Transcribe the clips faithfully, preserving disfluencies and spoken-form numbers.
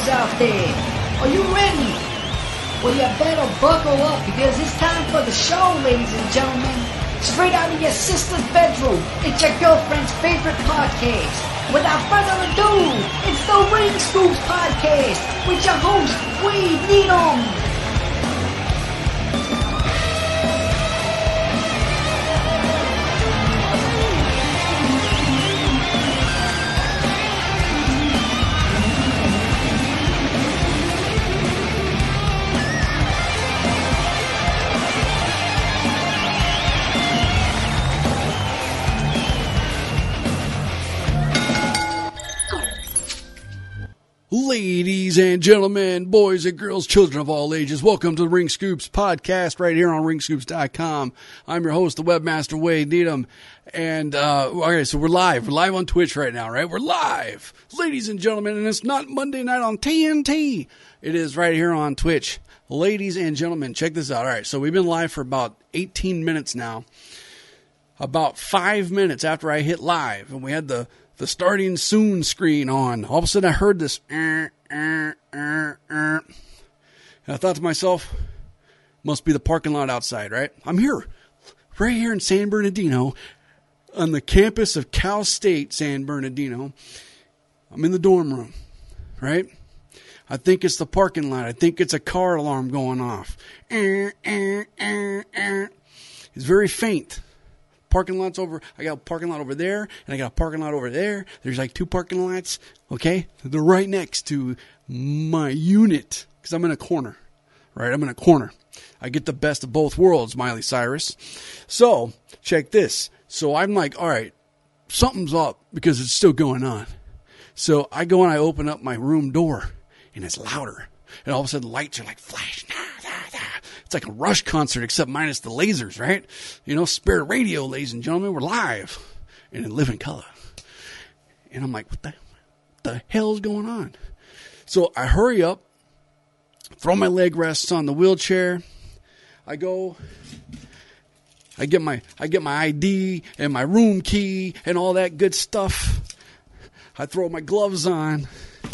boys out there. Are you ready? Well, you better buckle up because it's time for the show, ladies and gentlemen. Straight out of your sister's bedroom, it's your girlfriend's favorite podcast. Without further ado, it's the Ring Scoops Podcast with your host, Wade Needham. Ladies and gentlemen, boys and girls, children of all ages, welcome to the Ring Scoops Podcast right here on ring scoops dot com. I'm your host, the webmaster, Wade Needham. And, uh, okay, so we're live. We're live on Twitch right now, right? We're live, ladies and gentlemen, and it's not Monday night on T N T. It is right here on Twitch. Ladies and gentlemen, check this out. All right, so we've been live for about eighteen minutes now. About five minutes after I hit live, and we had the the starting soon screen on. All of a sudden I heard this, uh, uh, uh, uh. and I thought to myself, must be the parking lot outside, right? I'm here, right here in San Bernardino, on the campus of Cal State San Bernardino. I'm in the dorm room, right? I think it's the parking lot. I think it's a car alarm going off. Uh, uh, uh, uh. It's very faint. Parking lots over, I got a parking lot over there, and I got a parking lot over there. There's like two parking lots, okay? They're right next to my unit, because I'm in a corner, right? I'm in a corner. I get the best of both worlds, Miley Cyrus. So, check this. So I'm like, all right, something's up, because it's still going on. So I go and I open up my room door, and it's louder. And all of a sudden, lights are like flashing. It's like a Rush concert, except minus the lasers, right? You know, Spirit Radio, ladies and gentlemen, we're live and in living color. And I'm like, what the, what the hell is going on? So I hurry up, throw my leg rests on the wheelchair. I go, I get my, I get my I D and my room key and all that good stuff. I throw my gloves on.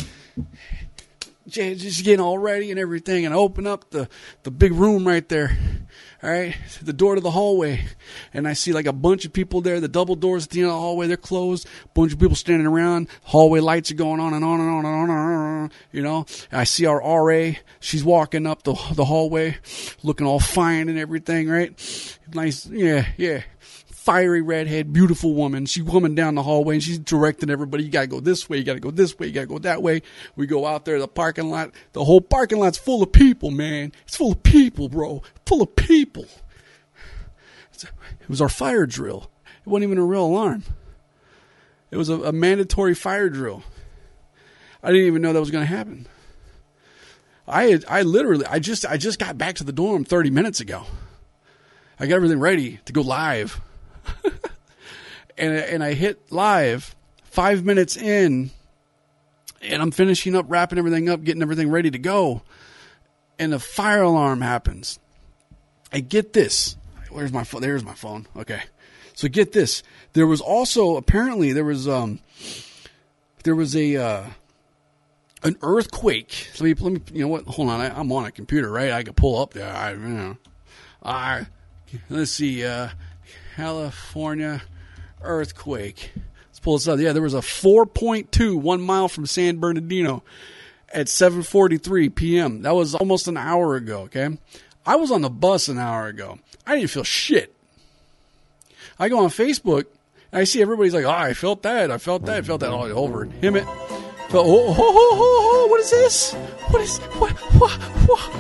Just getting all ready and everything, and I open up the, the big room right there, all right, the door to the hallway, and I see like a bunch of people there. The double doors at the end of the hallway, they're closed. A bunch of people standing around. Hallway lights are going on and on and on and on and on, you know. And I see our R A. She's walking up the the hallway, looking all fine and everything, right? Nice, yeah, yeah. Fiery redhead, beautiful woman. She's coming down the hallway and she's directing everybody. You got to go this way. You got to go this way. You got to go that way. We go out there, the parking lot. The whole parking lot's full of people, man. It's full of people, bro. Full of people. It was our fire drill. It wasn't even a real alarm. It was a, a mandatory fire drill. I didn't even know that was going to happen. I had, I literally, I just, I just got back to the dorm thirty minutes ago. I got everything ready to go live. and and I hit live five minutes in, and I'm finishing up, wrapping everything up, getting everything ready to go, and the fire alarm happens. I get this. Where's my phone? There's my phone. Okay, so get this. There was also apparently there was um there was a uh, an earthquake. Let me let me you know what? Hold on, I, I'm on a computer, right? I can pull up there. I you know, I let's see. Uh, California earthquake. Let's pull this up. Yeah, there was a four point two one mile from San Bernardino at seven forty-three p.m. That was almost an hour ago, okay? I was on the bus an hour ago. I didn't feel shit. I go on Facebook, and I see everybody's like, oh, I felt that, I felt that, I felt that all over. Him it. Felt, oh, oh, oh, oh, oh, what is this? What is, what, what, what?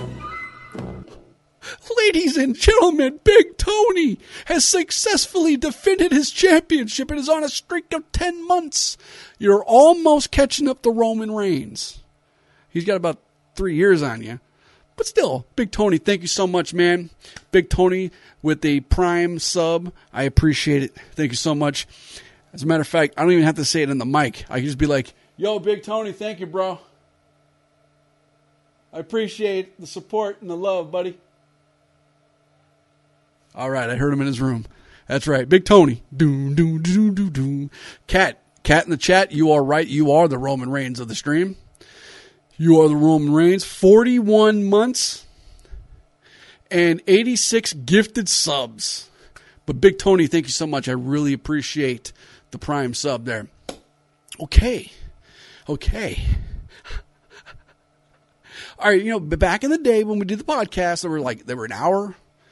Ladies and gentlemen, Big Tony has successfully defended his championship and is on a streak of ten months. You're almost catching up to Roman Reigns. He's got about three years on you. But still, Big Tony, thank you so much, man. Big Tony with a Prime sub. I appreciate it. Thank you so much. As a matter of fact, I don't even have to say it in the mic. I can just be like, yo, Big Tony, thank you, bro. I appreciate the support and the love, buddy. All right, I heard him in his room. That's right, Big Tony. Doom, doom, doom, doom, doom. Cat, Cat in the chat, you are right. You are the Roman Reigns of the stream. You are the Roman Reigns. forty-one months and eighty-six gifted subs. But Big Tony, thank you so much. I really appreciate the Prime sub there. Okay. Okay. All right, you know, but back in the day when we did the podcast, they were like, they were an hour.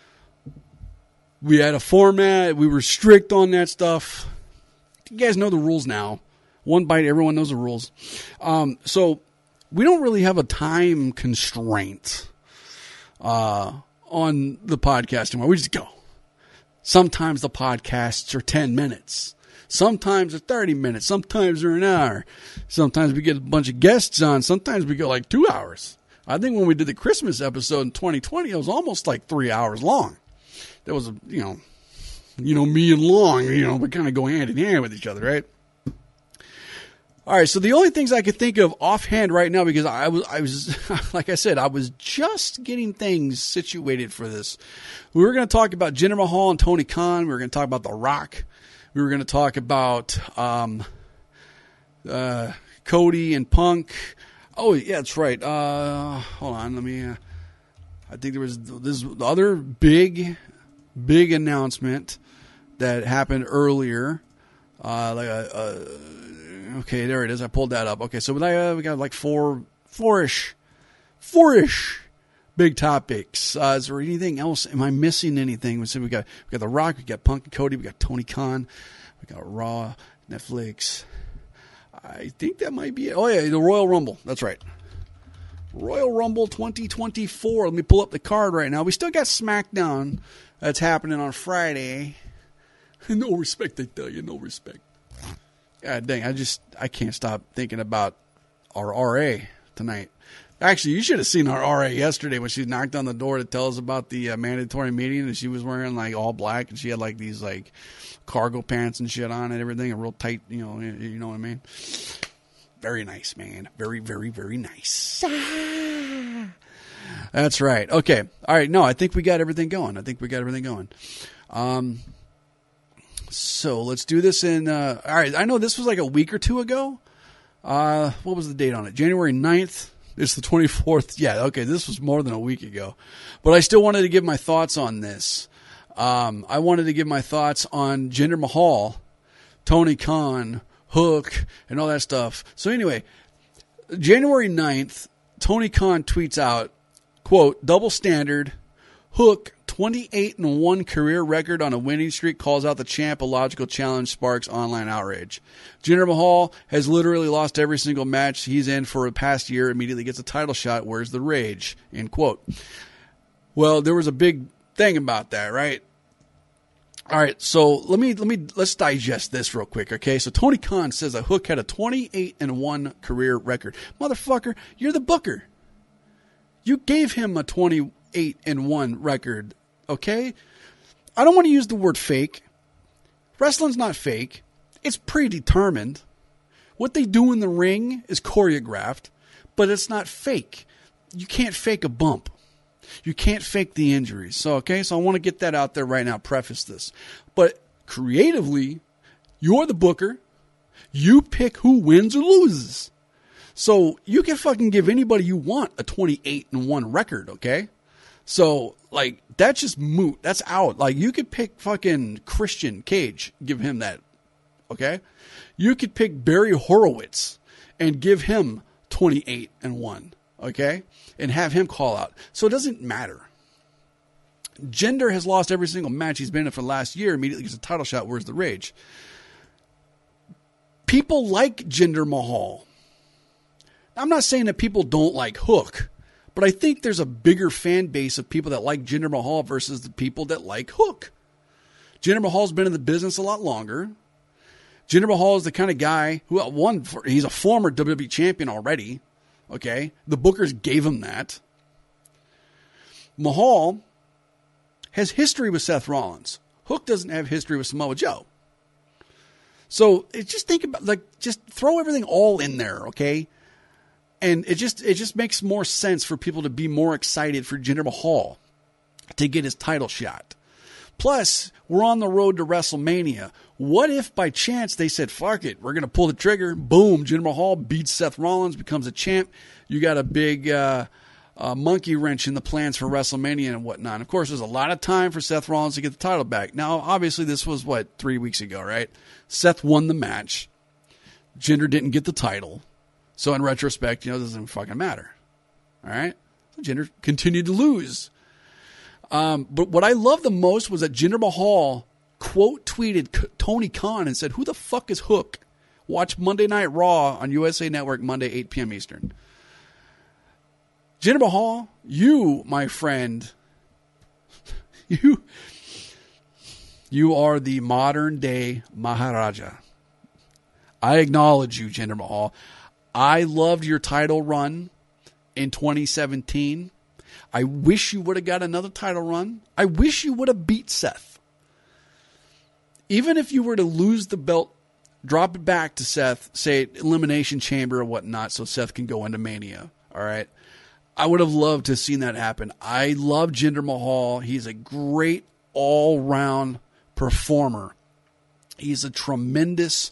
We had a format. We were strict on that stuff. You guys know the rules now. One bite, everyone knows the rules. Um, so we don't really have a time constraint uh, on the podcast anymore. We just go. Sometimes the podcasts are ten minutes. Sometimes they're thirty minutes. Sometimes they're an hour. Sometimes we get a bunch of guests on. Sometimes we go like two hours. I think when we did the Christmas episode in twenty twenty, it was almost like three hours long. There was a, you know, you know, me and long, you know, we kind of go hand in hand with each other, right? All right, so the only things I could think of offhand right now, because I was, I was, like I said, I was just getting things situated for this. We were going to talk about Jinder Mahal and Tony Khan. We were going to talk about The Rock. We were going to talk about um, uh, Cody and Punk. Oh, yeah, that's right. Uh, hold on, let me. Uh, I think there was this the other big, big announcement that happened earlier. Uh, like a, a, okay, there it is. I pulled that up. Okay, so we uh, we got like four, four-ish, four-ish big topics. Uh, is there anything else? Am I missing anything? We said we got we got The Rock, we got Punk and Cody, we got Tony Khan, we got Raw, Netflix. I think that might be it. Oh, yeah, the Royal Rumble. That's right. Royal Rumble twenty twenty-four. Let me pull up the card right now. We still got SmackDown that's happening on Friday. No respect, I tell you. No respect. God dang, I just, I can't stop thinking about our R A tonight. Actually, you should have seen our R A yesterday when she knocked on the door to tell us about the uh, mandatory meeting, and she was wearing like all black, and she had like these like cargo pants and shit on and everything, and real tight, you know, you know what I mean? Very nice, man. Very, very, very nice. That's right. Okay. All right. No, I think we got everything going. I think we got everything going. Um, so let's do this in, uh, all right. I know this was like a week or two ago. Uh, what was the date on it? January ninth. It's the twenty-fourth. Yeah, okay, this was more than a week ago. But I still wanted to give my thoughts on this. Um, I wanted to give my thoughts on Jinder Mahal, Tony Khan, Hook, and all that stuff. So anyway, January ninth, Tony Khan tweets out, quote, double standard, Hook, twenty-eight and one career record on a winning streak, calls out the champ. A logical challenge sparks online outrage. Jinder Mahal has literally lost every single match he's in for the past year, immediately gets a title shot. Where's the rage? End quote. Well, there was a big thing about that, right? All right, so let me let me let's digest this real quick, okay? So Tony Khan says that Hook had a twenty-eight and one career record. Motherfucker, you're the booker. You gave him a twenty-eight and one record, okay? I don't want to use the word fake. Wrestling's not fake. It's predetermined. What they do in the ring is choreographed, but it's not fake. You can't fake a bump. You can't fake the injuries. So, okay, so I want to get that out there right now, preface this. But creatively, you're the booker. You pick who wins or loses. So you can fucking give anybody you want a twenty-eight and one record, okay? So, like, that's just moot. That's out. Like, you could pick fucking Christian Cage, give him that, okay? You could pick Barry Horowitz and give him twenty-eight and one, okay? And have him call out. So it doesn't matter. Jinder has lost every single match he's been in for the last year, immediately gets a title shot. Where's the rage? People like Jinder Mahal. I'm not saying that people don't like Hook, but I think there's a bigger fan base of people that like Jinder Mahal versus the people that like Hook. Jinder Mahal's been in the business a lot longer. Jinder Mahal is the kind of guy who won. For, he's a former W W E champion already. Okay, the bookers gave him that. Mahal has history with Seth Rollins. Hook doesn't have history with Samoa Joe. So it, just think about, like, just throw everything all in there, okay? And it just it just makes more sense for people to be more excited for Jinder Mahal to get his title shot. Plus, we're on the road to WrestleMania. What if by chance they said, fuck it, we're going to pull the trigger. Boom, Jinder Mahal beats Seth Rollins, becomes a champ. You got a big uh, uh, monkey wrench in the plans for WrestleMania and whatnot. Of course, there's a lot of time for Seth Rollins to get the title back. Now, obviously, this was, what, three weeks ago, right? Seth won the match. Jinder didn't get the title. So in retrospect, you know, it doesn't fucking matter. All right? So Jinder continued to lose. Um, but what I loved the most was that Jinder Mahal quote tweeted Tony Khan and said, who the fuck is Hook? Watch Monday Night Raw on U S A Network Monday, eight p.m. Eastern. Jinder Mahal, you, my friend, you, you are the modern day Maharaja. I acknowledge you, Jinder Mahal. I loved your title run in twenty seventeen. I wish you would have got another title run. I wish you would have beat Seth. Even if you were to lose the belt, drop it back to Seth, say Elimination Chamber or whatnot, so Seth can go into Mania. All right. I would have loved to have seen that happen. I love Jinder Mahal. He's a great all-round performer. He's a tremendous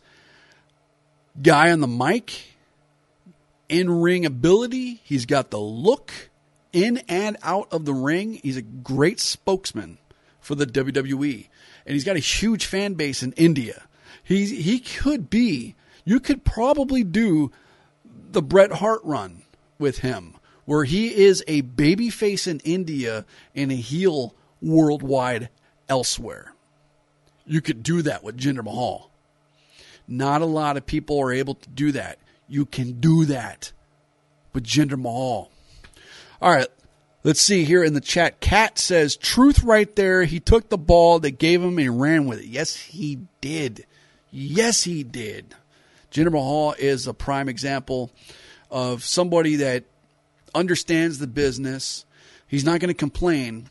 guy on the mic. In-ring ability. He's got the look. In and out of the ring, he's a great spokesman for the W W E. And he's got a huge fan base in India. He's, he could be, you could probably do the Bret Hart run with him, where he is a babyface in India and a heel worldwide elsewhere. You could do that with Jinder Mahal. Not a lot of people are able to do that. You can do that with Jinder Mahal. All right, let's see here in the chat. Kat says, truth right there. He took the ball they gave him and he ran with it. Yes, he did. Yes, he did. Jinder Mahal is a prime example of somebody that understands the business. He's not going to complain.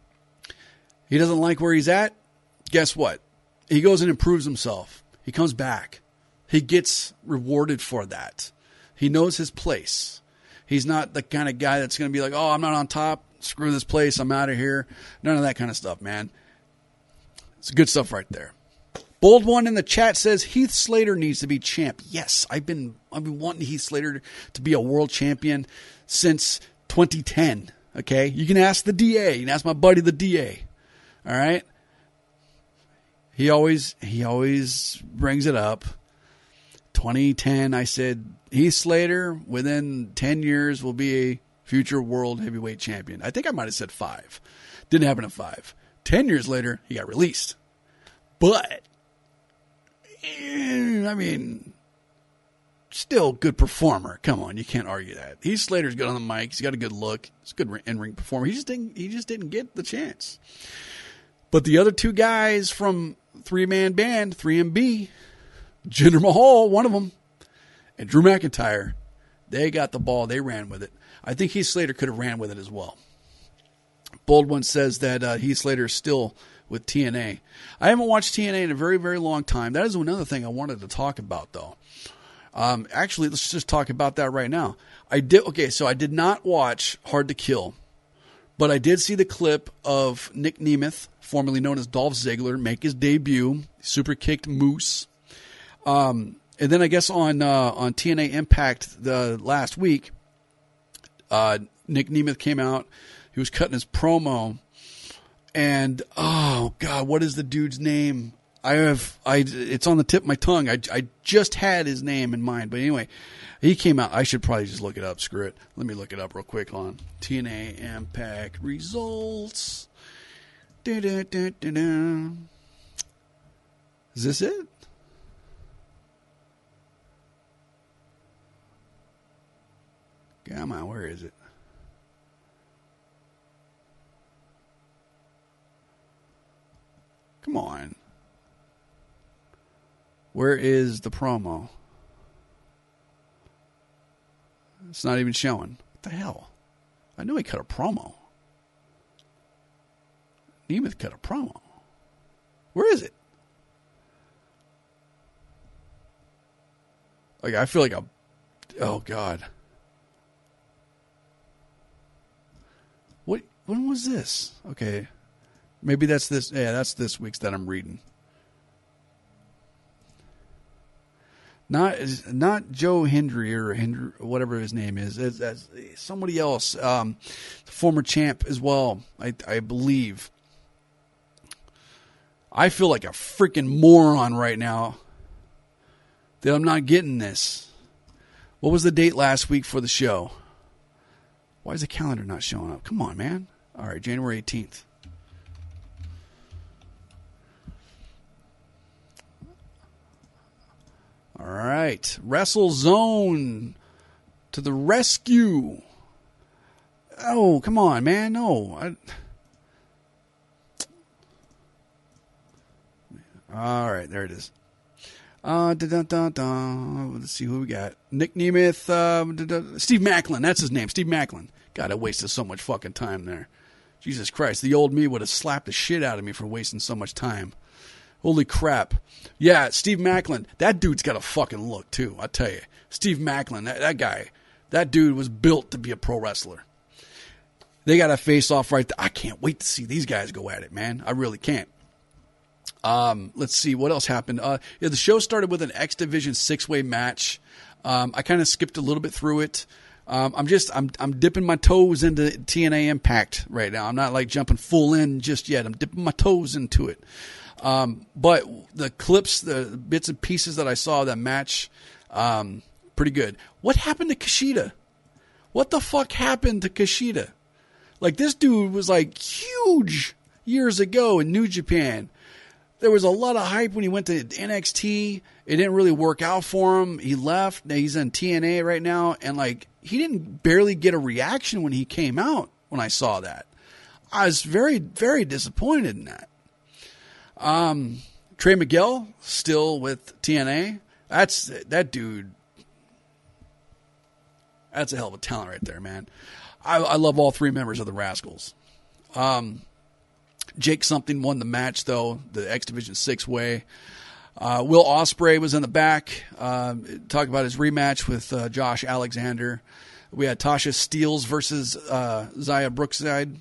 He doesn't like where he's at. Guess what? He goes and improves himself. He comes back. He gets rewarded for that. He knows his place. He's not the kind of guy that's going to be like, oh, I'm not on top. Screw this place. I'm out of here. None of that kind of stuff, man. It's good stuff right there. Bold One in the chat says Heath Slater needs to be champ. Yes, I've been I've been wanting Heath Slater to be a world champion since twenty ten. Okay, you can ask the D A. You can ask my buddy the D A. All right. He always he always brings it up. twenty ten, I said Heath Slater within ten years will be a future world heavyweight champion. I think I might have said five. Didn't happen at five. Ten years later, he got released. But, I mean, still good performer. Come on, you can't argue that. Heath Slater's good on the mic. He's got a good look. He's a good in-ring performer. He just didn't. He just didn't get the chance. But the other two guys from three-man band, three M B, Jinder Mahal, one of them, and Drew McIntyre, they got the ball. They ran with it. I think Heath Slater could have ran with it as well. Bold One says that uh, Heath Slater is still with T N A. I haven't watched T N A in a very, very long time. That is another thing I wanted to talk about, though. Um, actually, let's just talk about that right now. I did. Okay, so I did not watch Hard to Kill, but I did see the clip of Nick Nemeth, formerly known as Dolph Ziggler, make his debut. Super kicked Moose. Um, and then I guess on uh, on T N A Impact the last week, uh, Nick Nemeth came out. He was cutting his promo, and oh god, what is the dude's name? I have I. It's on the tip of my tongue. I I just had his name in mind, but anyway, he came out. I should probably just look it up. Screw it. Let me look it up real quick. Hold on. T N A Impact results. Da, da, da, da, da. Is this it? Come on, where is it? Come on. Where is the promo? It's not even showing. What the hell? I knew he cut a promo. Nemeth cut a promo. Where is it? Like, I feel like a... Oh, God. What? When was this? Okay. Maybe that's this. Yeah, that's this week's that I'm reading. Not not Joe Hendry or Hendry, whatever his name is. It's, it's somebody else, um, former champ as well, I, I believe. I feel like a freaking moron right now that I'm not getting this. What was the date last week for the show? Why is the calendar not showing up? Come on, man. All right, January eighteenth. All right. WrestleZone to the rescue. Oh, come on, man. No. I... All right, there it is. Uh, da, da, da, da. Let's see who we got. Nick Nemeth. Uh, da, da. Steve Macklin. That's his name. Steve Macklin. God, I wasted so much fucking time there. Jesus Christ. The old me would have slapped the shit out of me for wasting so much time. Holy crap. Yeah, Steve Macklin. That dude's got a fucking look, too. I tell you. Steve Macklin, that, that guy, that dude was built to be a pro wrestler. They got a face-off right there. I can't wait to see these guys go at it, man. I really can't. Um, let's see. What else happened? Uh, yeah, the show started with an X Division six-way match. Um, I kind of skipped a little bit through it. Um, I'm just, I'm, I'm dipping my toes into T N A Impact right now. I'm not like jumping full in just yet. I'm dipping my toes into it. Um, but the clips, the bits and pieces that I saw of that match, um, pretty good. What happened to Kushida? What the fuck happened to Kushida? Like, this dude was like huge years ago in New Japan. There was a lot of hype when he went to N X T. It didn't really work out for him. He left. Now he's in T N A right now. And like, he didn't barely get a reaction when he came out when I saw that. I was very, very disappointed in that. Um, Trey Miguel still with T N A. That's that dude. That's a hell of a talent right there, man. I, I love all three members of the Rascals. Um, Jake Something won the match though, the X Division six way. Uh, Will Ospreay was in the back. Uh, talk about his rematch with uh, Josh Alexander. We had Tasha Steelz versus uh, Zaya Brookside.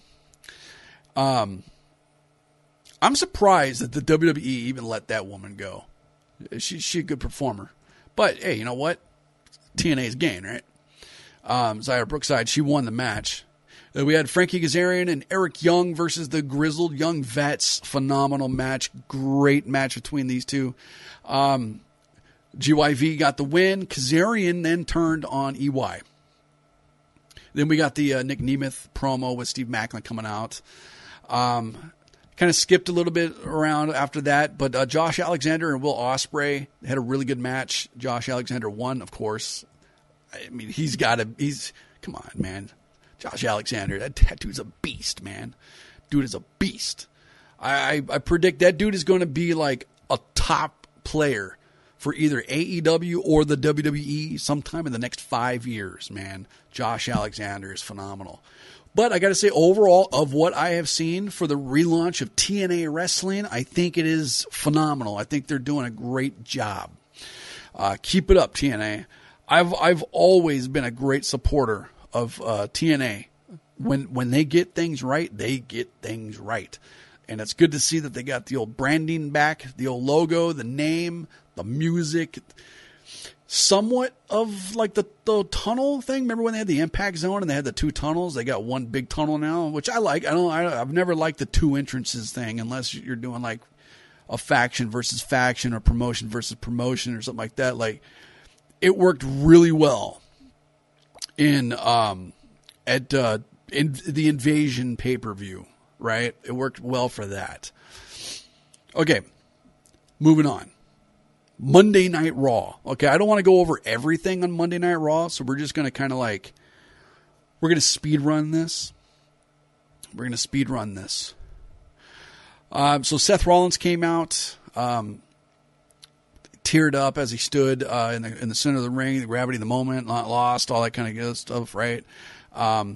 Um. I'm surprised that the W W E even let that woman go. She, she's a good performer. But, hey, you know what? T N A's gain, right? Um, Zaya Brookside, she won the match. Uh, we had Frankie Kazarian and Eric Young versus the Grizzled Young Vets. Phenomenal match. Great match between these two. Um, G Y V got the win. Kazarian then turned on E Y. Then we got the uh, Nick Nemeth promo with Steve Macklin coming out. Um... Kind of skipped a little bit around after that, but uh, Josh Alexander and Will Ospreay had a really good match. Josh Alexander won, of course. I mean, he's got to, he's, come on, man. Josh Alexander, that, that dude's a beast, man. Dude is a beast. I, I, I predict that dude is going to be like a top player for either A E W or the W W E sometime in the next five years, man. Josh Alexander is phenomenal. But I got to say, overall, of what I have seen for the relaunch of T N A Wrestling, I think it is phenomenal. I think they're doing a great job. Uh, keep it up, T N A. I've I've always been a great supporter of uh, T N A. When when they get things right, they get things right. And it's good to see that they got the old branding back, the old logo, the name, the music. Somewhat of like the, the tunnel thing. Remember when they had the Impact Zone and they had the two tunnels? They got one big tunnel now, which I like. I don't. I, I've never liked the two entrances thing unless you're doing like a faction versus faction or promotion versus promotion or something like that. Like it worked really well in um at uh, in the Invasion pay per view. Right, it worked well for that. Okay, moving on. Monday Night Raw. Okay, I don't want to go over everything on Monday Night Raw, so we're just going to kind of like, we're going to speed run this. We're going to speed run this. Um, so Seth Rollins came out, um, teared up as he stood uh, in the in the center of the ring, the gravity of the moment, not lost, all that kind of good stuff, right? Um,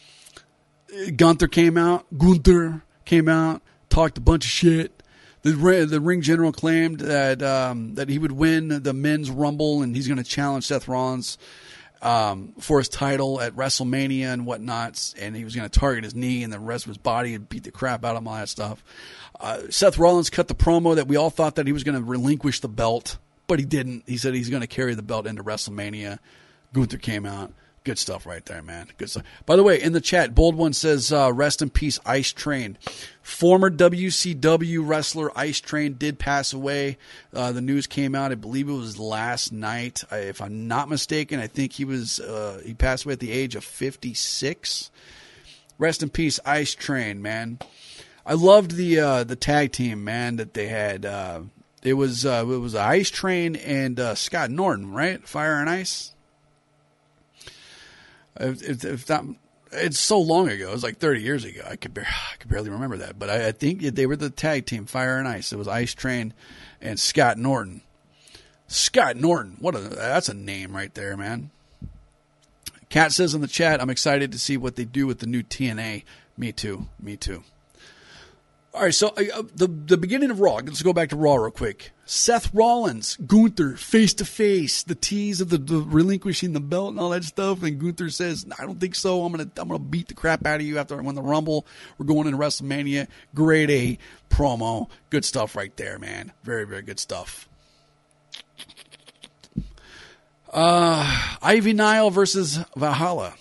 Gunther came out. Gunther came out, talked a bunch of shit. The the ring general claimed that um, that he would win the men's rumble and he's going to challenge Seth Rollins. um, for his title at WrestleMania and whatnot, and he was going to target his knee and the rest of his body and beat the crap out of him, all that stuff. Uh, Seth Rollins cut the promo that we all thought that he was going to relinquish the belt, but he didn't. He said he's going to carry the belt into WrestleMania. Gunther came out. Good stuff right there, man. Good stuff. By the way, in the chat, Bold One says, uh, rest in peace, Ice Train. Former W C W wrestler Ice Train did pass away. Uh, the news came out, I believe it was last night. I, if I'm not mistaken, I think he was uh, he passed away at the age of fifty-six. Rest in peace, Ice Train, man. I loved the uh, the tag team, man, that they had. Uh, it was uh, it was Ice Train and uh, Scott Norton, right? Fire and Ice. If, if, if that, it's so long ago. It was like thirty years ago. I could, bar- I could barely remember that. But I, I think they were the tag team, Fire and Ice. It was Ice Train and Scott Norton. Scott Norton. What a that's a name right there, man. Kat says in the chat, I'm excited to see what they do with the new T N A. Me too. Me too. All right, so uh, the the beginning of Raw. Let's go back to Raw real quick. Seth Rollins, Gunther, face to face. The tease of the, the relinquishing the belt and all that stuff. And Gunther says, "I don't think so. I'm gonna I'm gonna beat the crap out of you after I win the Rumble. We're going into WrestleMania." Grade A promo. Good stuff right there, man. Very very good stuff. Uh, Ivy Nile versus Valhalla.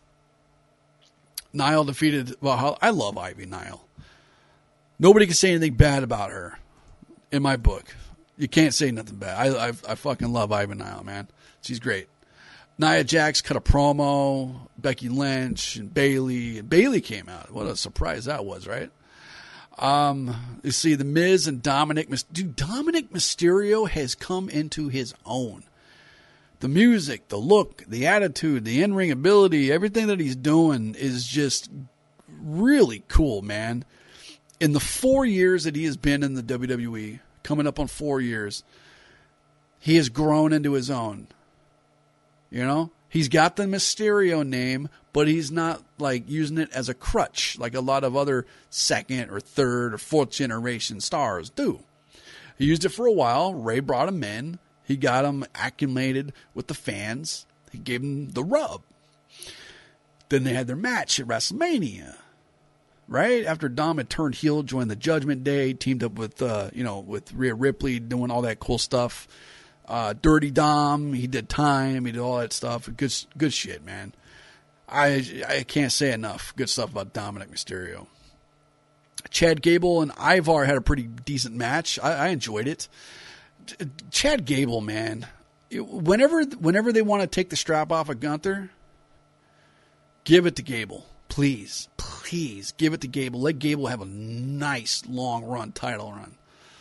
Nile defeated Valhalla. I love Ivy Nile. Nobody can say anything bad about her in my book. You can't say nothing bad. I I, I fucking love Ivy Nile, man. She's great. Nia Jax cut a promo. Becky Lynch and Bayley. And Bayley came out. What a surprise that was, right? Um, you see The Miz and Dominic. Dude, Dominic Mysterio has come into his own. The music, the look, the attitude, the in-ring ability, everything that he's doing is just really cool, man. In the four years that he has been in the W W E, coming up on four years, he has grown into his own. You know? He's got the Mysterio name, but he's not like using it as a crutch like a lot of other second or third or fourth generation stars do. He used it for a while. Ray brought him in. He got him acclimated with the fans. He gave him the rub. Then they had their match at WrestleMania. Right after Dom had turned heel, joined the Judgment Day, teamed up with uh, you know with Rhea Ripley, doing all that cool stuff. Uh, Dirty Dom, he did time, he did all that stuff. Good, good shit, man. I I can't say enough good stuff about Dominic Mysterio. Chad Gable and Ivar had a pretty decent match. I, I enjoyed it. Chad Gable, man, whenever whenever they want to take the strap off of Gunther, give it to Gable. Please, please give it to Gable. Let Gable have a nice long run, title run.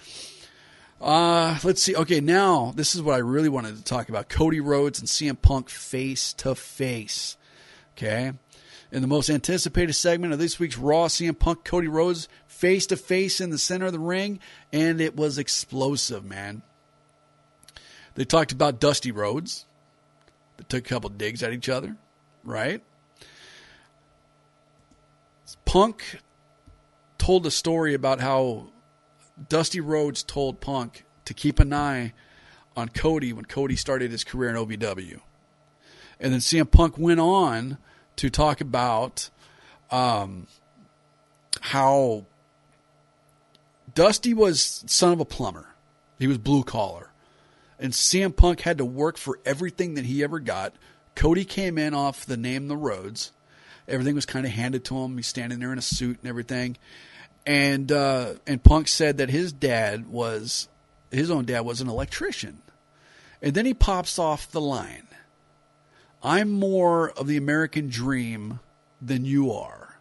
Uh, let's see. Okay, now this is what I really wanted to talk about. Cody Rhodes and C M Punk face to face. Okay. In the most anticipated segment of this week's Raw, C M Punk, Cody Rhodes face to face in the center of the ring, and it was explosive, man. They talked about Dusty Rhodes. They took a couple digs at each other, right? Punk told a story about how Dusty Rhodes told Punk to keep an eye on Cody when Cody started his career in O V W. And then C M Punk went on to talk about um, how Dusty was son of a plumber. He was blue collar. And C M Punk had to work for everything that he ever got. Cody came in off the name The Rhodes. Everything was kind of handed to him. He's standing there in a suit and everything. And uh, and Punk said that his dad was, his own dad was an electrician. And then he pops off the line. I'm more of the American dream than you are.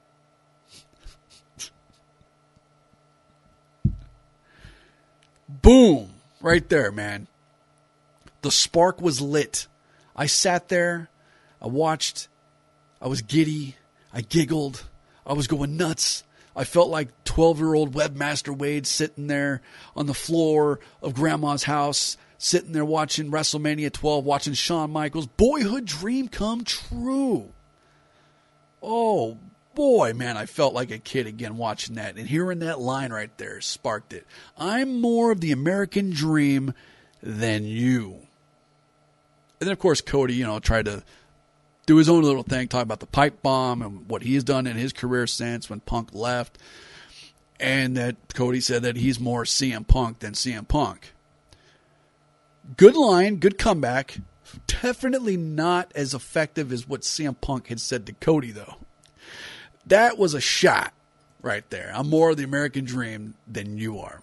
Boom. Right there, man. The spark was lit. I sat there. I watched. I was giddy. I giggled. I was going nuts. I felt like twelve-year-old Webmaster Wade sitting there on the floor of Grandma's house, sitting there watching WrestleMania twelve, watching Shawn Michaels. Boyhood dream come true. Oh, boy, man, I felt like a kid again watching that. And hearing that line right there sparked it. I'm more of the American dream than you. And then, of course, Cody, you know, tried to do his own little thing, talk about the pipe bomb and what he's done in his career since when Punk left. And that Cody said that he's more C M Punk than C M Punk. Good line, good comeback. Definitely not as effective as what C M Punk had said to Cody, though. That was a shot right there. I'm more of the American dream than you are.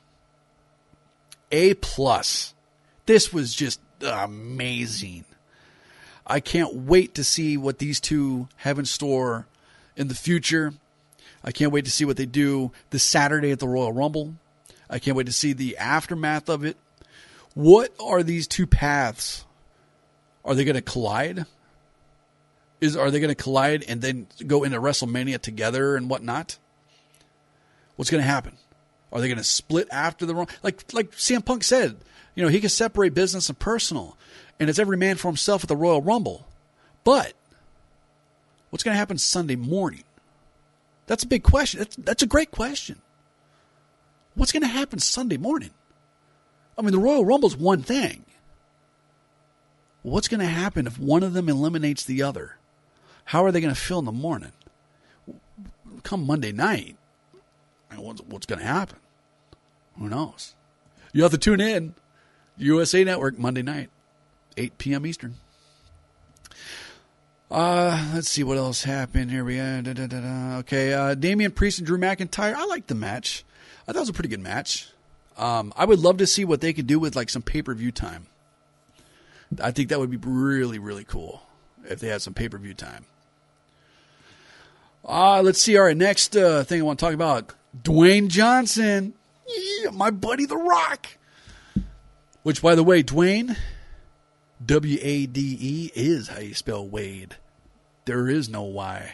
A plus. This was just amazing. I can't wait to see what these two have in store in the future. I can't wait to see what they do this Saturday at the Royal Rumble. I can't wait to see the aftermath of it. What are these two paths? Are they going to collide? Is Are they going to collide and then go into WrestleMania together and whatnot? What's going to happen? Are they going to split after the Rumble? Like, like C M Punk said, you know, he can separate business and personal, and it's every man for himself at the Royal Rumble. But what's going to happen Sunday morning? That's a big question. That's, that's a great question. What's going to happen Sunday morning? I mean, the Royal Rumble's one thing. What's going to happen if one of them eliminates the other? How are they going to feel in the morning? Come Monday night, what's, what's going to happen? Who knows? You have to tune in. U S A Network, Monday night, eight p.m. Eastern. Uh, let's see what else happened. Here we are. Da, da, da, da. Okay, uh, Damian Priest and Drew McIntyre. I liked the match. I thought it was a pretty good match. Um, I would love to see what they could do with like some pay-per-view time. I think that would be really, really cool if they had some pay-per-view time. Uh, let's see. All right, next uh, thing I want to talk about. Dwayne Johnson. Yeah, my buddy The Rock. Which, by the way, Dwayne, W A D E, is how you spell Wade. There is no Y.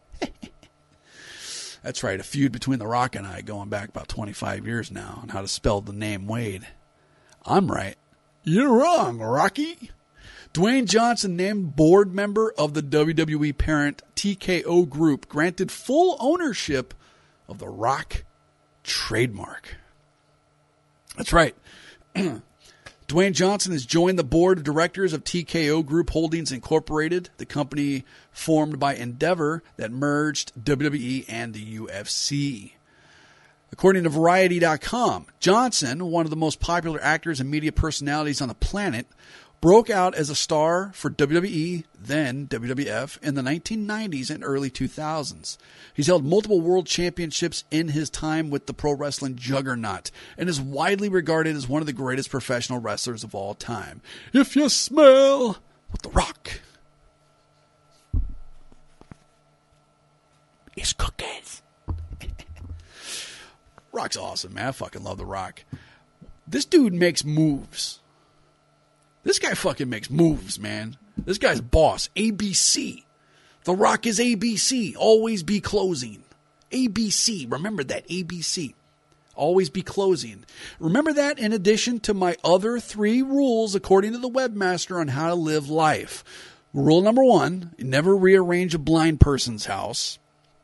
That's right, a feud between The Rock and I going back about twenty-five years now on how to spell the name Wade. I'm right. You're wrong, Rocky. Dwayne Johnson, named board member of the W W E parent T K O Group, granted full ownership of the Rock trademark. That's right. Dwayne Johnson has joined the board of directors of T K O Group Holdings Incorporated, the company formed by Endeavor that merged W W E and the U F C. According to Variety dot com, Johnson, one of the most popular actors and media personalities on the planet, broke out as a star for W W E, then W W F, in the nineteen nineties and early two thousands. He's held multiple world championships in his time with the pro wrestling juggernaut and is widely regarded as one of the greatest professional wrestlers of all time. If you smell what The Rock is cookies. Rock's awesome, man. I fucking love The Rock. This dude makes moves. This guy fucking makes moves, man. This guy's boss. A B C. The Rock is A B C. Always be closing. A B C. Remember that. A B C. Always be closing. Remember that in addition to my other three rules according to the webmaster on how to live life. Rule number one, never rearrange a blind person's house.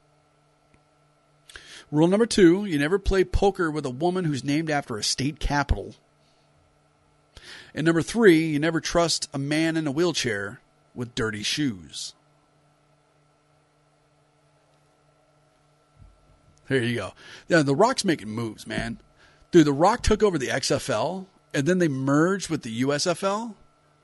Rule number two, you never play poker with a woman who's named after a state capital. And number three, you never trust a man in a wheelchair with dirty shoes. There you go. Yeah, The Rock's making moves, man. Dude, The Rock took over the X F L, and then they merged with the U S F L.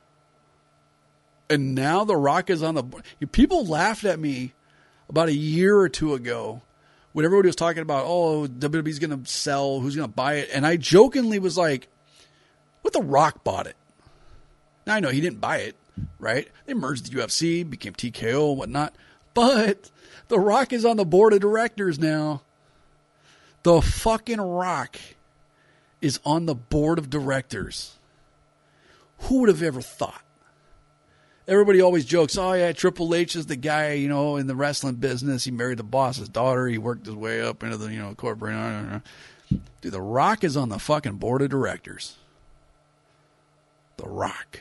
And now The Rock is on the board. People laughed at me about a year or two ago when everybody was talking about, oh, W W E's going to sell, who's going to buy it. And I jokingly was like, what, The Rock bought it? Now, I know he didn't buy it, right? They merged the U F C, became T K O and whatnot. But The Rock is on the board of directors now. The fucking Rock is on the board of directors. Who would have ever thought? Everybody always jokes, oh, yeah, Triple H is the guy, you know, in the wrestling business. He married the boss's daughter. He worked his way up into the, you know, corporate. Dude, The Rock is on the fucking board of directors. The Rock.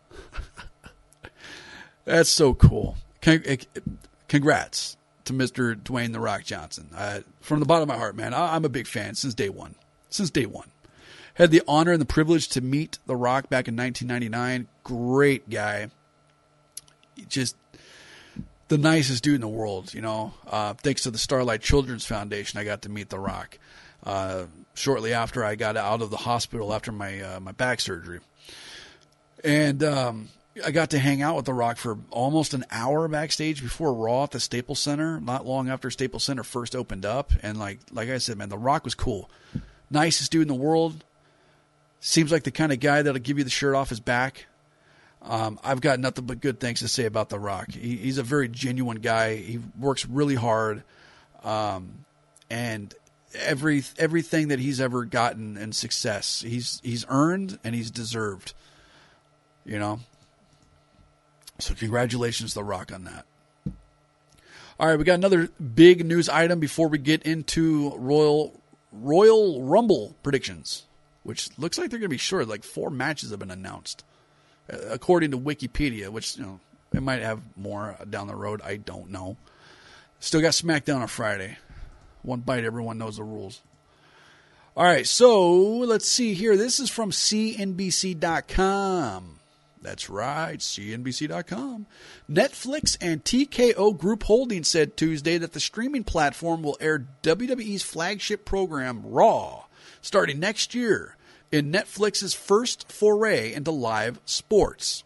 That's so cool. Congrats to Mister Dwayne The Rock Johnson. Uh, from the bottom of my heart, man, I, I'm a big fan since day one. Since day one. Had the honor and the privilege to meet The Rock back in nineteen ninety-nine. Great guy. Just the nicest dude in the world, you know. Uh, thanks to the Starlight Children's Foundation, I got to meet The Rock uh, shortly after I got out of the hospital after my uh, my back surgery. And um, I got to hang out with The Rock for almost an hour backstage before Raw at the Staples Center, not long after Staples Center first opened up. And like like I said, man, The Rock was cool. Nicest dude in the world. Seems like the kind of guy that'll give you the shirt off his back. Um, I've got nothing but good things to say about The Rock. He, he's a very genuine guy. He works really hard. Um, and every everything that he's ever gotten in success, he's he's earned and he's deserved. You know? So congratulations to The Rock on that. All right, we got another big news item before we get into Royal Royal Rumble predictions, which looks like they're going to be short. Like four matches have been announced, according to Wikipedia, which, you know, it might have more down the road. I don't know. Still got SmackDown on Friday. One bite, everyone knows the rules. All right, so let's see here. This is from C N B C dot com. That's right, C N B C dot com. Netflix and T K O Group Holdings said Tuesday that the streaming platform will air W W E's flagship program, Raw, starting next year, in Netflix's first foray into live sports.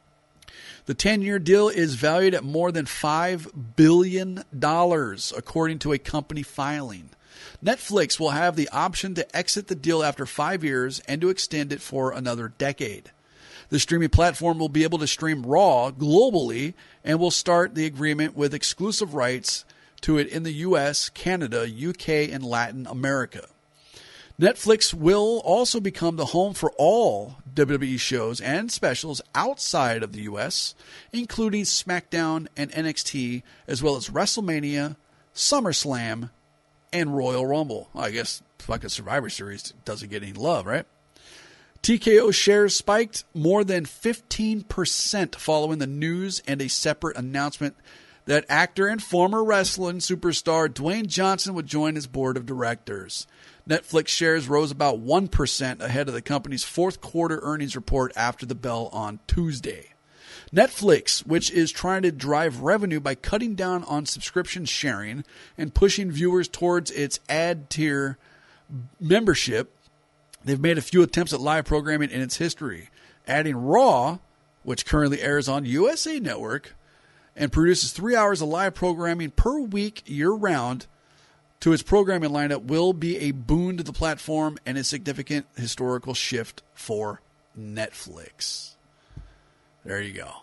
The ten-year deal is valued at more than five billion dollars, according to a company filing. Netflix will have the option to exit the deal after five years and to extend it for another decade. The streaming platform will be able to stream Raw globally and will start the agreement with exclusive rights to it in the U S, Canada, U K, and Latin America. Netflix will also become the home for all W W E shows and specials outside of the U S, including SmackDown and N X T, as well as WrestleMania, SummerSlam, and Royal Rumble. I guess fucking Survivor Series doesn't get any love, right? T K O shares spiked more than fifteen percent following the news and a separate announcement that actor and former wrestling superstar Dwayne Johnson would join his board of directors. Netflix shares rose about one percent ahead of the company's fourth quarter earnings report after the bell on Tuesday. Netflix, which is trying to drive revenue by cutting down on subscription sharing and pushing viewers towards its ad tier membership, they've made a few attempts at live programming in its history, adding Raw, which currently airs on U S A Network and produces three hours of live programming per week year-round, to its programming lineup will be a boon to the platform and a significant historical shift for Netflix. There you go.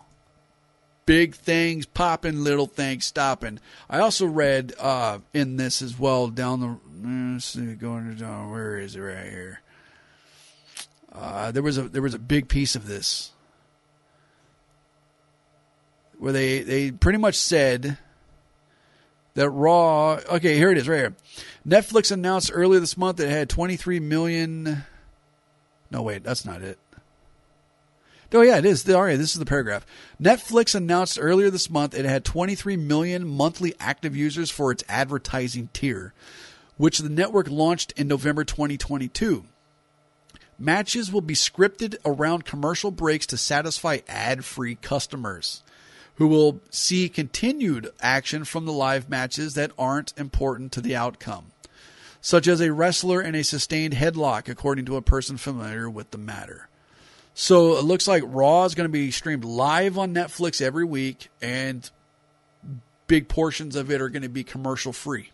Big things popping, little things stopping. I also read uh, in this as well down the let's see, going down. Where is it? Right here. Uh, there was a there was a big piece of this where they they pretty much said that Raw. Okay, here it is, right here. Netflix announced earlier this month that it had twenty-three million. No, wait, that's not it. Oh, yeah, it is. All right, this is the paragraph. Netflix announced earlier this month it had twenty-three million monthly active users for its advertising tier, which the network launched in November twenty twenty-two. Matches will be scripted around commercial breaks to satisfy ad-free customers, who will see continued action from the live matches that aren't important to the outcome, such as a wrestler in a sustained headlock, according to a person familiar with the matter. So it looks like Raw is going to be streamed live on Netflix every week, and big portions of it are going to be commercial free.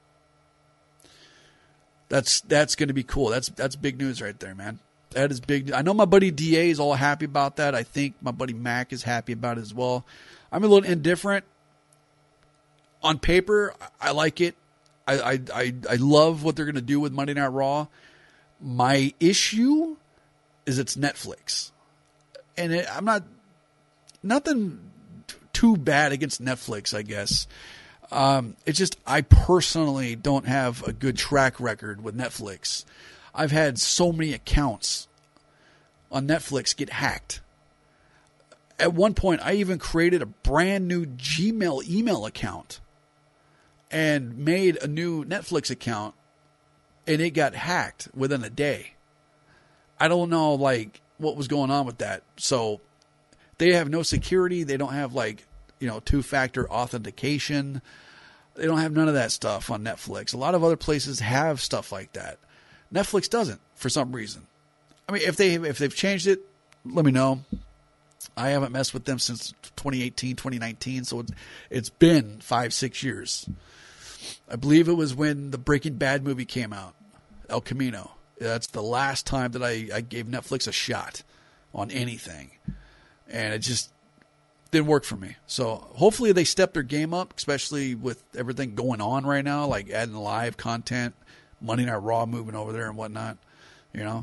That's that's going to be cool. That's that's big news right there, man. That is big. I know my buddy D A is all happy about that. I think my buddy Mac is happy about it as well. I'm a little indifferent. On paper, I like it. I I I, I love what they're going to do with Monday Night Raw. My issue is it's Netflix, and it, I'm not nothing too bad against Netflix, I guess. Um, it's just I personally don't have a good track record with Netflix. I've had so many accounts on Netflix get hacked. At one point, I even created a brand new Gmail email account and made a new Netflix account, and it got hacked within a day. I don't know, like, what was going on with that. So they have no security. They don't have, like, you know, two-factor authentication. They don't have none of that stuff on Netflix. A lot of other places have stuff like that. Netflix doesn't, for some reason. I mean, if they if they've changed it, let me know. I haven't messed with them since twenty eighteen, twenty nineteen, so it's been five, six years. I believe it was when the Breaking Bad movie came out, El Camino. That's the last time that I, I gave Netflix a shot on anything. And it just didn't work for me. So hopefully they step their game up, especially with everything going on right now, like adding live content, Monday Night Raw moving over there and whatnot, you know.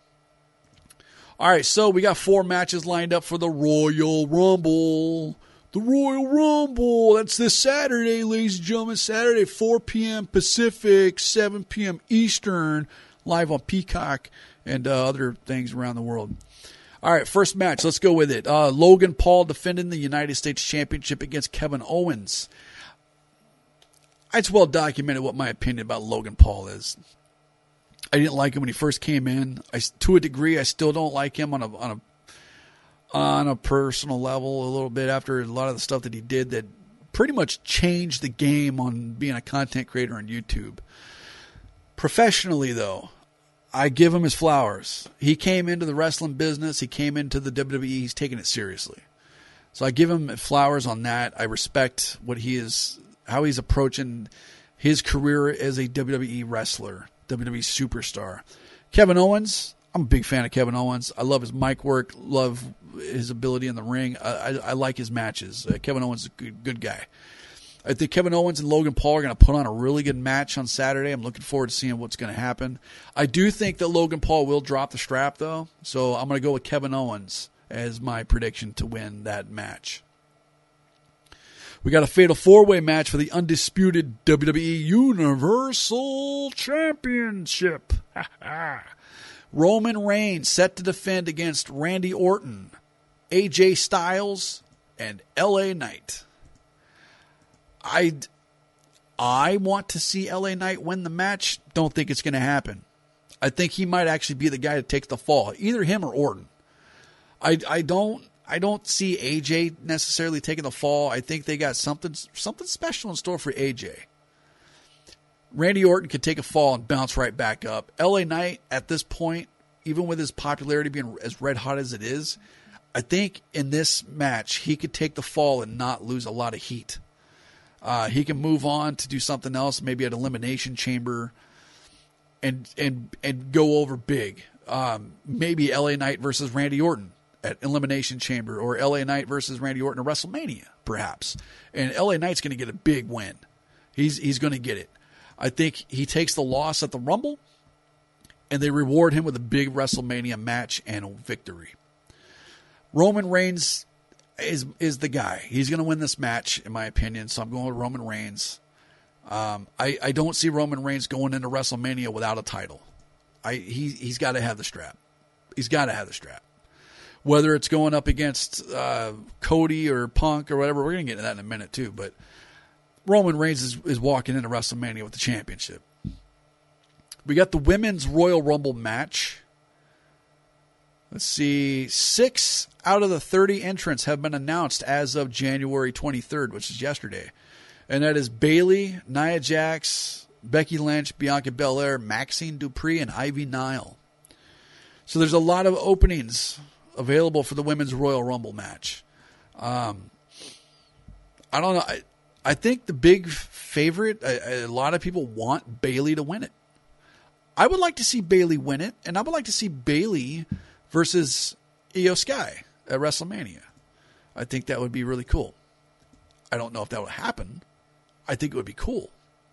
All right, so we got four matches lined up for the Royal Rumble. The Royal Rumble. That's this Saturday, ladies and gentlemen. Saturday, four p.m. Pacific, seven p.m. Eastern, live on Peacock and uh, other things around the world. All right, first match. Let's go with it. Uh, Logan Paul defending the United States Championship against Kevin Owens. It's well documented what my opinion about Logan Paul is. I didn't like him when he first came in. I, to a degree, I still don't like him on a on a on a personal level a little bit after a lot of the stuff that he did that pretty much changed the game on being a content creator on YouTube. Professionally, though, I give him his flowers. He came into the wrestling business. He came into the W W E. He's taking it seriously. So I give him flowers on that. I respect what he is, how he's approaching his career as a W W E wrestler, W W E superstar. Kevin Owens, I'm a big fan of Kevin Owens. I love his mic work, love his ability in the ring. I, I, I like his matches. Uh, Kevin Owens is a good, good guy. I think Kevin Owens and Logan Paul are going to put on a really good match on Saturday. I'm looking forward to seeing what's going to happen. I do think that Logan Paul will drop the strap, though, so I'm going to go with Kevin Owens as my prediction to win that match. We got a fatal four-way match for the undisputed W W E Universal Championship. Roman Reigns set to defend against Randy Orton, A J Styles, and L A Knight. I, I want to see L A Knight win the match. Don't think it's going to happen. I think he might actually be the guy to take the fall, either him or Orton. I, I don't I don't see A J necessarily taking the fall. I think they got something something special in store for A J. Randy Orton could take a fall and bounce right back up. L A Knight, at this point, even with his popularity being as red hot as it is, I think in this match he could take the fall and not lose a lot of heat. Uh, he can move on to do something else, maybe at Elimination Chamber, and and and go over big. Um, maybe L A Knight versus Randy Orton at Elimination Chamber, or L A Knight versus Randy Orton at WrestleMania, perhaps. And L A Knight's going to get a big win. He's he's going to get it. I think he takes the loss at the Rumble, and they reward him with a big WrestleMania match and a victory. Roman Reigns is is the guy. He's going to win this match, in my opinion, so I'm going with Roman Reigns. Um, I, I don't see Roman Reigns going into WrestleMania without a title. I he, he's got to have the strap. He's got to have the strap. Whether it's going up against uh, Cody or Punk or whatever, we're going to get into that in a minute too, but Roman Reigns is, is walking into WrestleMania with the championship. We got the Women's Royal Rumble match. Let's see. Six out of the thirty entrants have been announced as of January twenty-third, which is yesterday. And that is Bayley, Nia Jax, Becky Lynch, Bianca Belair, Maxine Dupree, and Ivy Nile. So there's a lot of openings available for the Women's Royal Rumble match. Um, I don't know. I, I think the big favorite, a, a lot of people want Bayley to win it. I would like to see Bayley win it, and I would like to see Bayley versus Io Sky at WrestleMania. I think that would be really cool. I don't know if that would happen. I think it would be cool.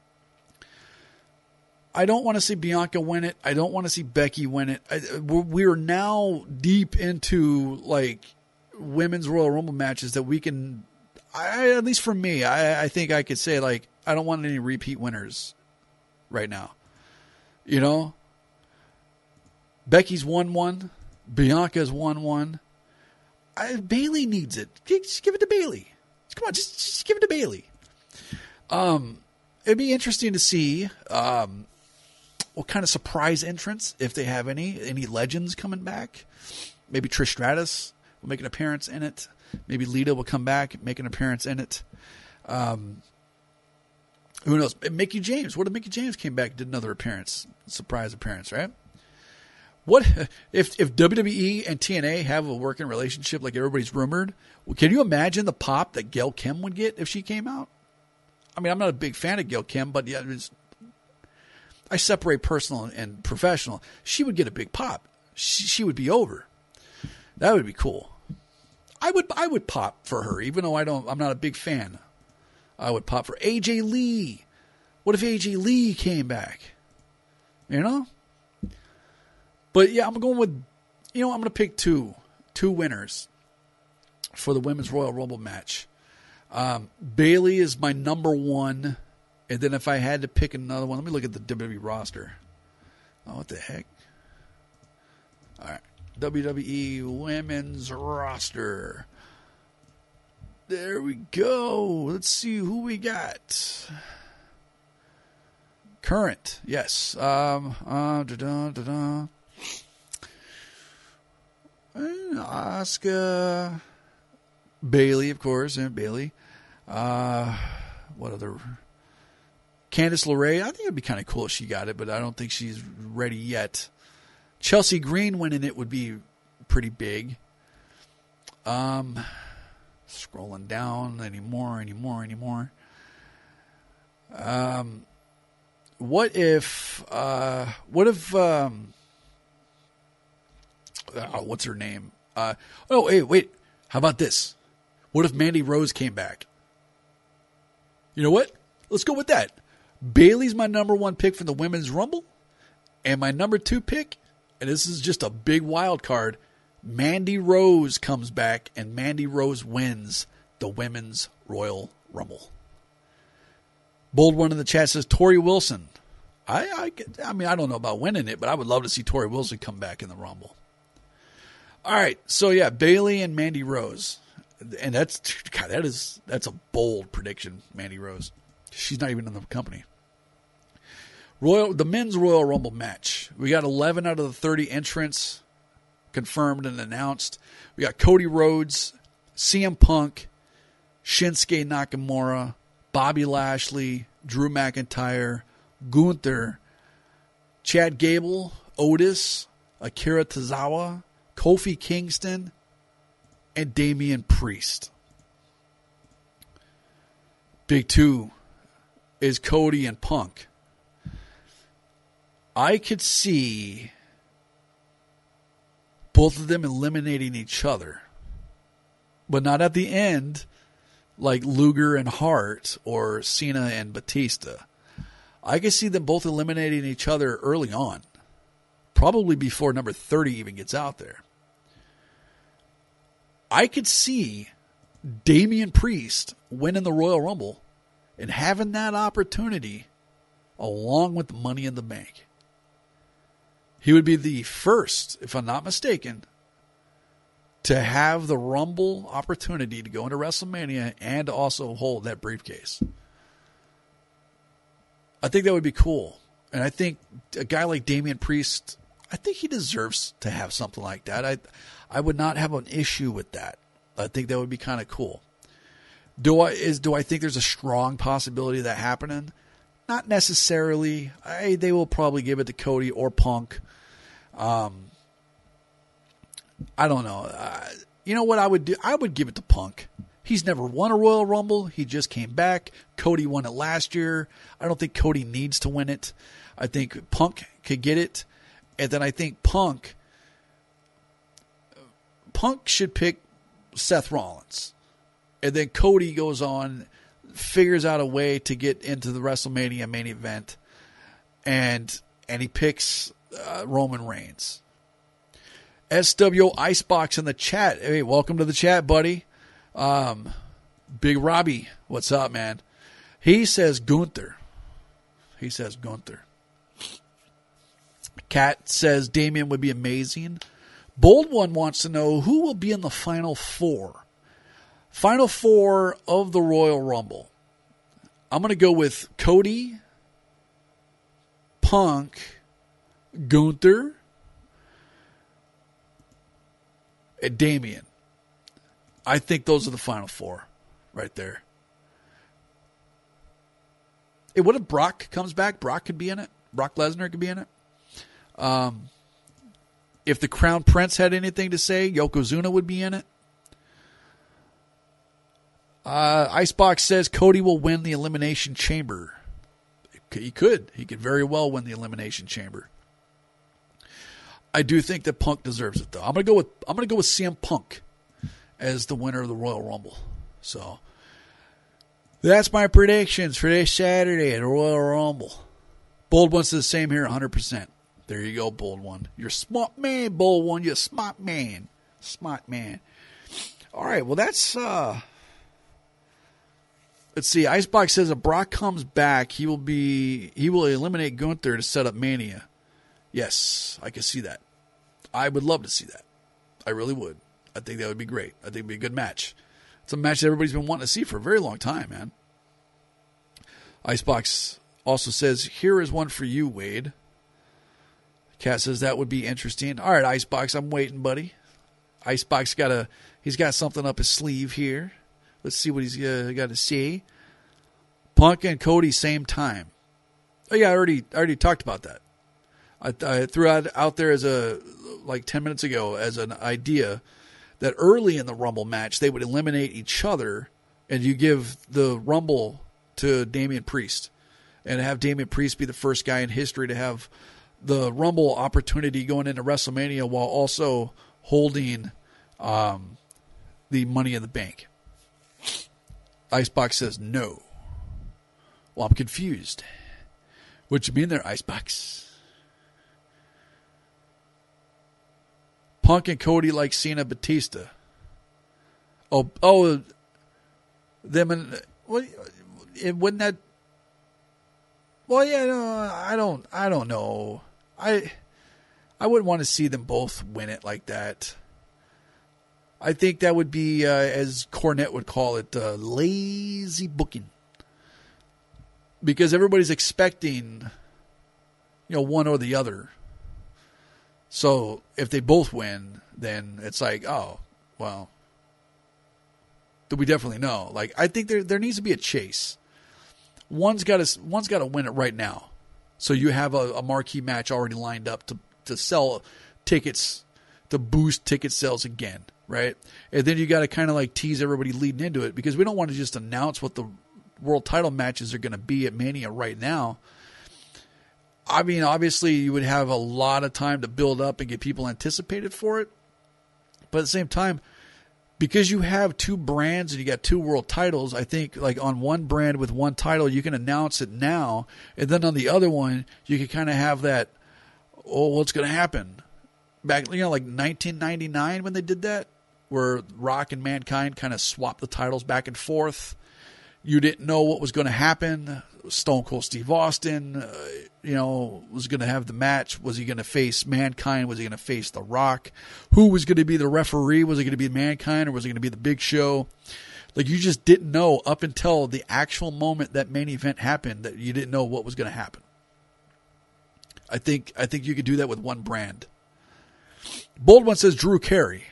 I don't want to see Bianca win it. I don't want to see Becky win it. I, we're now deep into like women's Royal Rumble matches that we can, I, at least for me, I, I think I could say like, I don't want any repeat winners right now. You know, Becky's won one. Bianca's won one. I, Bayley needs it. Just give it to Bayley. Come on, just, just give it to Bayley. Um, it'd be interesting to see. Um, what kind of surprise entrance, if they have any, any legends coming back. Maybe Trish Stratus will make an appearance in it. Maybe Lita will come back, make an appearance in it. Um, who knows? Mickie James. What if Mickie James came back and did another appearance? Surprise appearance, right? What if if W W E and T N A have a working relationship like everybody's rumored? Can you imagine the pop that Gail Kim would get if she came out? I mean, I'm not a big fan of Gail Kim, but yeah, it's, I separate personal and professional. She would get a big pop. She, she would be over. That would be cool. I would I would pop for her, even though I don't. I'm not a big fan. I would pop for A J Lee. What if A J Lee came back? You know. But yeah, I'm going with, you know, I'm going to pick two, two winners for the Women's Royal Rumble match. Um, Bayley is my number one, and then if I had to pick another one, let me look at the W W E roster. Oh, what the heck? All right, W W E Women's roster. There we go. Let's see who we got. Current, yes. Um, uh, da-da, da-da. Asuka, Bayley, of course, and Bayley. Uh, what other? Candice LeRae. I think it'd be kind of cool if she got it, but I don't think she's ready yet. Chelsea Green winning it would be pretty big. Um, scrolling down anymore, anymore, anymore. Um, what if? Uh, what if? Um. Uh, what's her name? Uh, oh, hey, wait. How about this? What if Mandy Rose came back? You know what? Let's go with that. Bayley's my number one pick for the Women's Rumble. And my number two pick, and this is just a big wild card, Mandy Rose comes back and Mandy Rose wins the Women's Royal Rumble. Bold one in the chat says Tori Wilson. I, I, I mean, I don't know about winning it, but I would love to see Tori Wilson come back in the Rumble. All right, so yeah, Bayley and Mandy Rose, and that's God, that is that's a bold prediction, Mandy Rose. She's not even in the company. Royal, the men's Royal Rumble match. We got eleven out of the thirty entrants confirmed and announced. We got Cody Rhodes, C M Punk, Shinsuke Nakamura, Bobby Lashley, Drew McIntyre, Gunther, Chad Gable, Otis, Akira Tozawa, Kofi Kingston, and Damian Priest. Big two is Cody and Punk. I could see both of them eliminating each other, but not at the end like Luger and Hart or Cena and Batista. I could see them both eliminating each other early on, probably before number thirty even gets out there. I could see Damian Priest winning the Royal Rumble and having that opportunity along with the Money in the Bank. He would be the first, if I'm not mistaken, to have the Rumble opportunity to go into WrestleMania and also hold that briefcase. I think that would be cool. And I think a guy like Damian Priest, I think he deserves to have something like that. I I would not have an issue with that. I think that would be kind of cool. Do I is do I think there's a strong possibility of that happening? Not necessarily. I, they will probably give it to Cody or Punk. Um, I don't know. Uh, you know what I would do? I would give it to Punk. He's never won a Royal Rumble. He just came back. Cody won it last year. I don't think Cody needs to win it. I think Punk could get it. And then I think Punk Punk should pick Seth Rollins. And then Cody goes on, figures out a way to get into the WrestleMania main event, and and he picks uh, Roman Reigns. S W Icebox in the chat. Hey, welcome to the chat, buddy. Um, Big Robbie, what's up, man? He says Gunther. He says Gunther. Kat says Damian would be amazing. Bold One wants to know who will be in the Final Four. Final Four of the Royal Rumble. I'm going to go with Cody, Punk, Gunther, and Damian. I think those are the final four right there. Hey, what if Brock comes back? Brock could be in it. Brock Lesnar could be in it. Um, if the Crown Prince had anything to say, Yokozuna would be in it. Uh, Icebox says Cody will win the Elimination Chamber. He could. He could very well win the Elimination Chamber. I do think that Punk deserves it, though. I'm gonna go with I'm gonna go with C M Punk as the winner of the Royal Rumble. So that's my predictions for this Saturday at the Royal Rumble. Bold One says the same here, one hundred percent. There you go, Bold One. You're a smart man, Bold One. You're a smart man. Smart man. All right, well, that's... uh Let's see. Icebox says if Brock comes back, he will be he will eliminate Gunther to set up Mania. Yes, I can see that. I would love to see that. I really would. I think that would be great. I think it would be a good match. It's a match that everybody's been wanting to see for a very long time, man. Icebox also says, here is one for you, Wade. Cat says that would be interesting. All right, Icebox, I'm waiting, buddy. Icebox got a he's got something up his sleeve here. Let's see what he's uh, got to say. Punk and Cody same time. Oh yeah, I already I already talked about that. I, I threw out out there as a like ten minutes ago as an idea that early in the Rumble match they would eliminate each other, and you give the Rumble to Damian Priest, and have Damian Priest be the first guy in history to have the Rumble opportunity going into WrestleMania while also holding um, the Money in the Bank. Icebox says no. Well, I'm confused. What you mean there, Icebox? Punk and Cody like Cena Batista. Oh, oh, them and what? It wouldn't that? Well, yeah, no, I don't, I don't know. I, I wouldn't want to see them both win it like that. I think that would be, uh, as Cornette would call it, uh, lazy booking. Because everybody's expecting, you know, one or the other. So if they both win, then it's like, oh, well, do we definitely know? Like, I think there there needs to be a chase. One's got to one's got to win it right now. So you have a, a marquee match already lined up to to sell tickets, to boost ticket sales again. Right? And then you got to kind of like tease everybody leading into it, because we don't want to just announce what the world title matches are going to be at Mania right now. I mean, obviously you would have a lot of time to build up and get people anticipated for it. But at the same time, because you have two brands and you got two world titles, I think like on one brand with one title, you can announce it now. And then on the other one, you can kind of have that, oh, what's going to happen? Back, you know, like nineteen ninety-nine when they did that, where Rock and Mankind kind of swapped the titles back and forth. You didn't know what was going to happen. Stone Cold Steve Austin, uh, you know, was going to have the match. Was he going to face Mankind? Was he going to face The Rock? Who was going to be the referee? Was it going to be Mankind, or was it going to be the Big Show? Like, you just didn't know up until the actual moment that main event happened, that you didn't know what was going to happen. I think I think you could do that with one brand. Bold One says Drew Carey.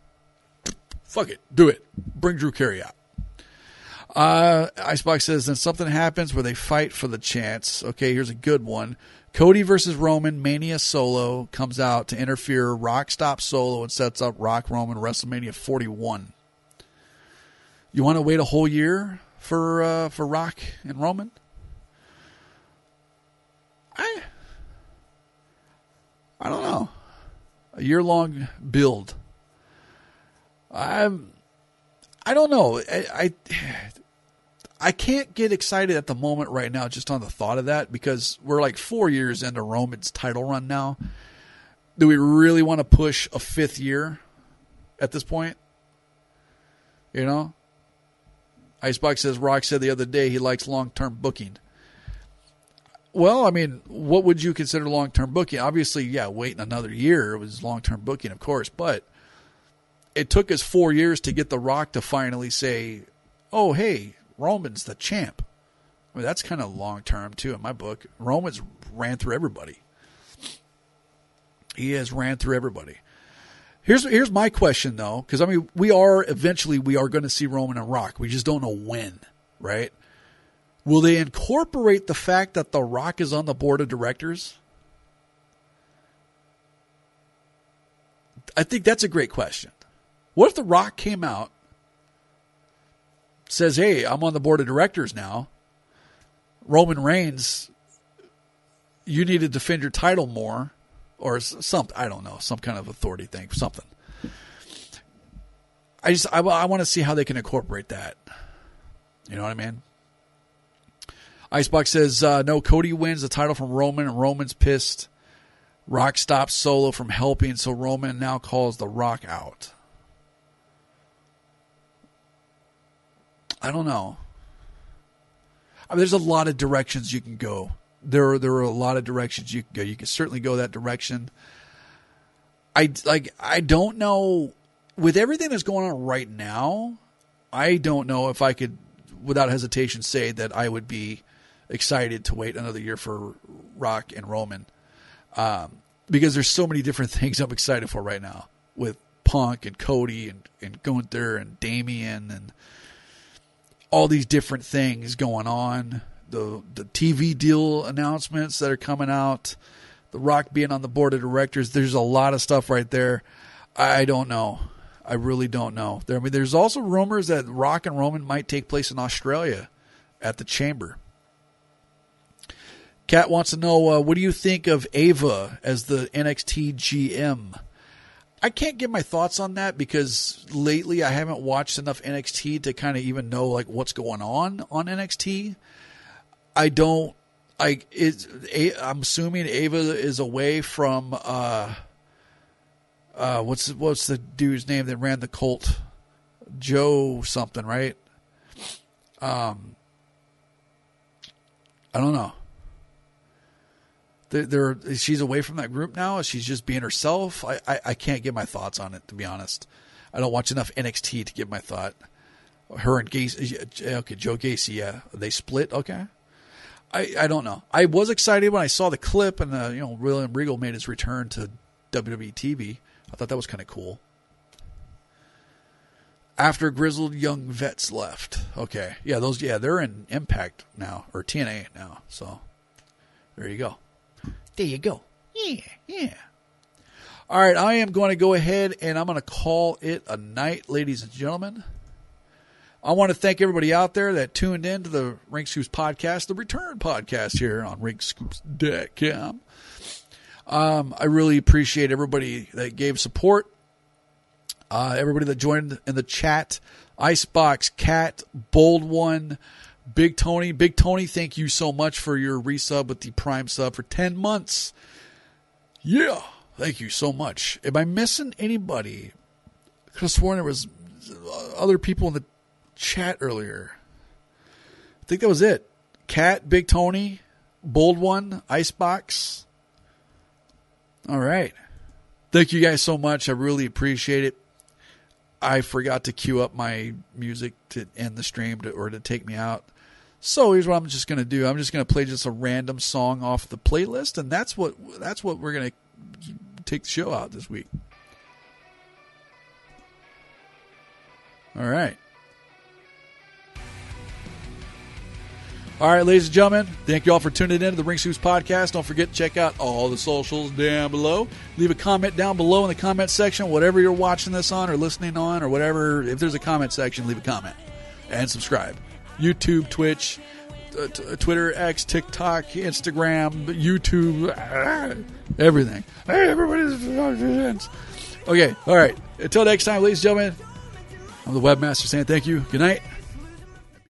Fuck it. Do it. Bring Drew Carey out. Uh, Icebox says, then something happens where they fight for the chance. Okay, here's a good one. Cody versus Roman, Mania Solo, comes out to interfere. Rock stops Solo and sets up Rock Roman WrestleMania forty-one. You want to wait a whole year for uh, for Rock and Roman? I I don't know. A year-long build. I'm, I don't know. I, I I can't get excited at the moment right now just on the thought of that, because we're like four years into Roman's title run now. Do we really want to push a fifth year at this point? You know? Icebox says Rock said the other day he likes long-term booking. Well, I mean, what would you consider long-term booking? Obviously, yeah, waiting another year was long-term booking, of course, but it took us four years to get The Rock to finally say, oh, hey, Roman's the champ. I mean, that's kind of long-term, too, in my book. Roman's ran through everybody. He has ran through everybody. Here's here's my question though, because I mean we are eventually we are going to see Roman and Rock. We just don't know when, right? Will they incorporate the fact that The Rock is on the board of directors? I think that's a great question. What if The Rock came out, says, "Hey, I'm on the board of directors now. Roman Reigns, you need to defend your title more." Or some, I don't know, some kind of authority thing, something. I just, I, I want to see how they can incorporate that. You know what I mean? Icebox says, uh, no, Cody wins the title from Roman, and Roman's pissed. Rock stops Solo from helping, so Roman now calls The Rock out. I don't know. I mean, there's a lot of directions you can go. There are, there are a lot of directions you can go. You can certainly go that direction. I, like, I don't know. With everything that's going on right now, I don't know if I could, without hesitation, say that I would be excited to wait another year for Rock and Roman. Um, because there's so many different things I'm excited for right now. With Punk and Cody and, and Gunther and Damian and all these different things going on. The the T V deal announcements that are coming out, The Rock being on the board of directors. There's a lot of stuff right there. I don't know. I really don't know. There, I mean, there's also rumors that Rock and Roman might take place in Australia at the Chamber. Kat wants to know, uh, what do you think of Ava as the N X T G M? I can't give my thoughts on that because lately I haven't watched enough N X T to kind of even know like what's going on on N X T. I don't. I it's. I'm assuming Ava is away from. Uh, uh, what's what's the dude's name that ran the cult? Joe something, right? Um, I don't know. They're, they're she's away from that group now. She's just being herself. I, I I can't give my thoughts on it, to be honest. I don't watch enough N X T to give my thought. Her and Gacy. Okay, Joe Gacy. Yeah, they split. Okay. I, I don't know. I was excited when I saw the clip and uh, you know William Regal made his return to W W E T V. I thought that was kind of cool. After grizzled young vets left. Okay, yeah, those yeah they're in Impact now or T N A now. So there you go. There you go. Yeah, yeah. All right, I am going to go ahead and I'm going to call it a night, ladies and gentlemen. I want to thank everybody out there that tuned in to the Ring Scoops podcast, the return podcast here on ring scoops dot com. Um, I really appreciate everybody that gave support, uh, everybody that joined in the chat, Icebox, Cat, Bold One, Big Tony. Big Tony, thank you so much for your resub with the Prime sub for ten months. Yeah, thank you so much. Am I missing anybody? I could have sworn there was other people in the chat earlier. I think that was it. Cat, Big Tony, Bold One, Icebox. All right. Thank you guys so much. I really appreciate it. I forgot to cue up my music to end the stream to, or to take me out. So here's what I'm just going to do. I'm just going to play just a random song off the playlist, and that's what that's what we're going to take the show out this week. All right. All right, ladies and gentlemen, thank you all for tuning in to the Ring Scoops podcast. Don't forget to check out all the socials down below. Leave a comment down below in the comment section, whatever you're watching this on or listening on or whatever. If there's a comment section, leave a comment and subscribe. YouTube, Twitch, uh, t- Twitter, X, TikTok, Instagram, YouTube, ah, everything. Hey, everybody's okay. All right. Until next time, ladies and gentlemen, I'm the Webmaster saying thank you. Good night.